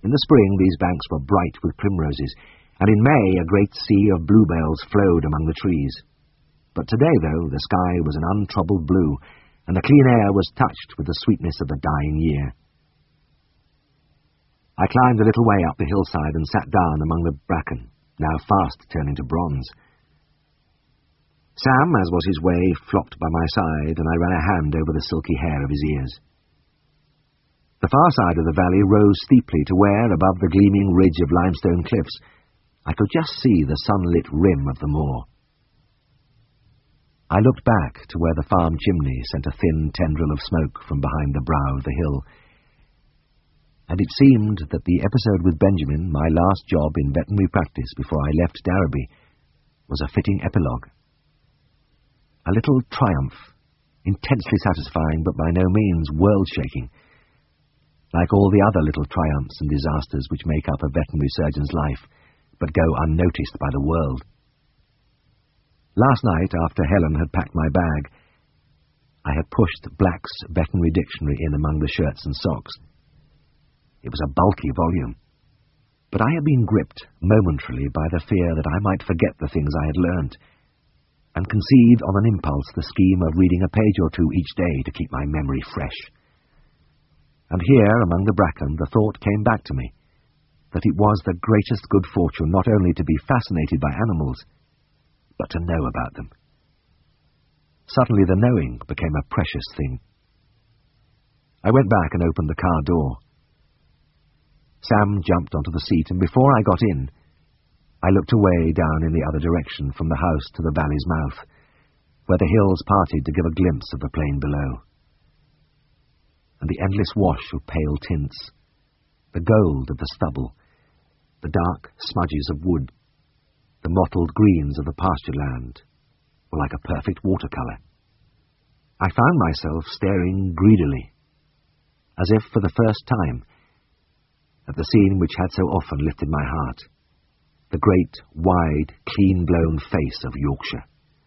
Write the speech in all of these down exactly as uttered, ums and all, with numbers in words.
In the spring these banks were bright with primroses, and in May a great sea of bluebells flowed among the trees. But today, though, the sky was an untroubled blue, and the clean air was touched with the sweetness of the dying year. I climbed a little way up the hillside and sat down among the bracken, now fast turning to bronze. Sam, as was his way, flopped by my side, and I ran a hand over the silky hair of his ears. The far side of the valley rose steeply to where, above the gleaming ridge of limestone cliffs, I could just see the sunlit rim of the moor. I looked back to where the farm chimney sent a thin tendril of smoke from behind the brow of the hill, and it seemed that the episode with Benjamin, my last job in veterinary practice before I left Darrowby, was a fitting epilogue. A little triumph, intensely satisfying but by no means world-shaking, like all the other little triumphs and disasters which make up a veterinary surgeon's life, but go unnoticed by the world. Last night, after Helen had packed my bag, I had pushed Black's veterinary dictionary in among the shirts and socks. It was a bulky volume, but I had been gripped momentarily by the fear that I might forget the things I had learnt, and conceived on an impulse the scheme of reading a page or two each day to keep my memory fresh. And here, among the bracken, the thought came back to me that it was the greatest good fortune not only to be fascinated by animals, but to know about them. Suddenly the knowing became a precious thing. I went back and opened the car door. Sam jumped onto the seat, and before I got in, I looked away down in the other direction from the house to the valley's mouth, where the hills parted to give a glimpse of the plain below. And the endless wash of pale tints, the gold of the stubble, the dark smudges of wood, the mottled greens of the pasture land, were like a perfect watercolour. I found myself staring greedily, as if for the first time, at the scene which had so often lifted my heart, the great, wide, clean-blown face of Yorkshire.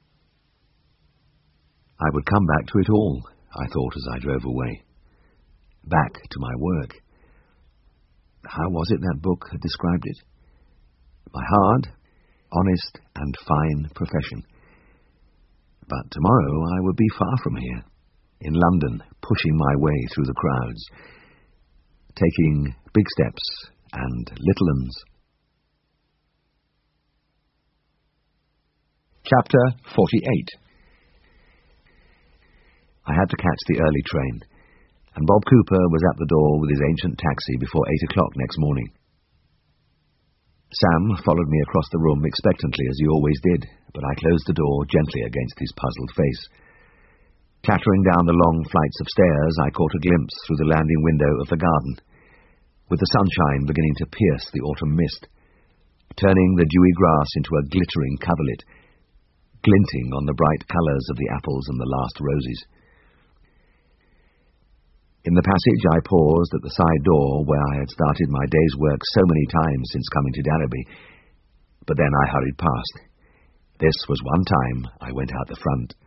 I would come back to it all, I thought as I drove away. Back to my work. How was it that book had described it? My hard, honest, and fine profession. But tomorrow I would be far from here, in London, pushing my way through the crowds, taking big steps and little uns. Chapter forty-eight. I had to catch the early train, and Bob Cooper was at the door with his ancient taxi before eight o'clock next morning. Sam followed me across the room expectantly, as he always did, but I closed the door gently against his puzzled face. Clattering down the long flights of stairs, I caught a glimpse through the landing window of the garden, with the sunshine beginning to pierce the autumn mist, turning the dewy grass into a glittering coverlet, glinting on the bright colours of the apples and the last roses. In the passage I paused at the side door where I had started my day's work so many times since coming to Darrowby, but then I hurried past. This was one time I went out the front.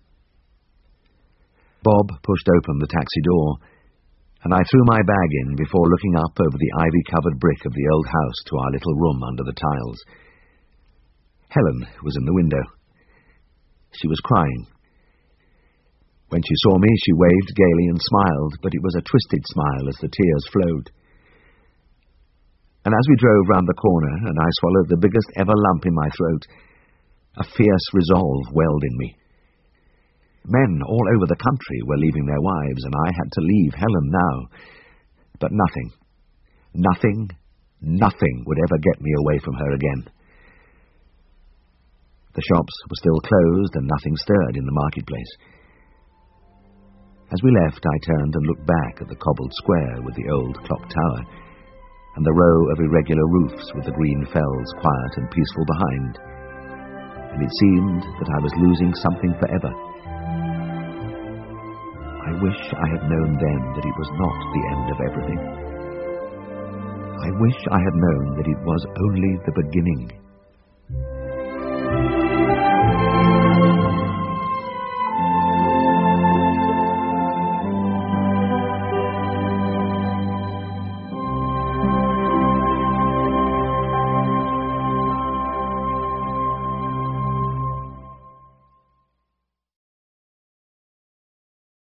Bob pushed open the taxi door, and I threw my bag in before looking up over the ivy-covered brick of the old house to our little room under the tiles. Helen was in the window. She was crying. When she saw me, she waved gaily and smiled, but it was a twisted smile as the tears flowed. And as we drove round the corner, and I swallowed the biggest ever lump in my throat, a fierce resolve welled in me. Men all over the country were leaving their wives, and I had to leave Helen now. But nothing, nothing, nothing would ever get me away from her again. The shops were still closed, and nothing stirred in the marketplace. As we left, I turned and looked back at the cobbled square with the old clock tower, and the row of irregular roofs with the green fells quiet and peaceful behind, and it seemed that I was losing something forever. I wish I had known then that it was not the end of everything. I wish I had known that it was only the beginning.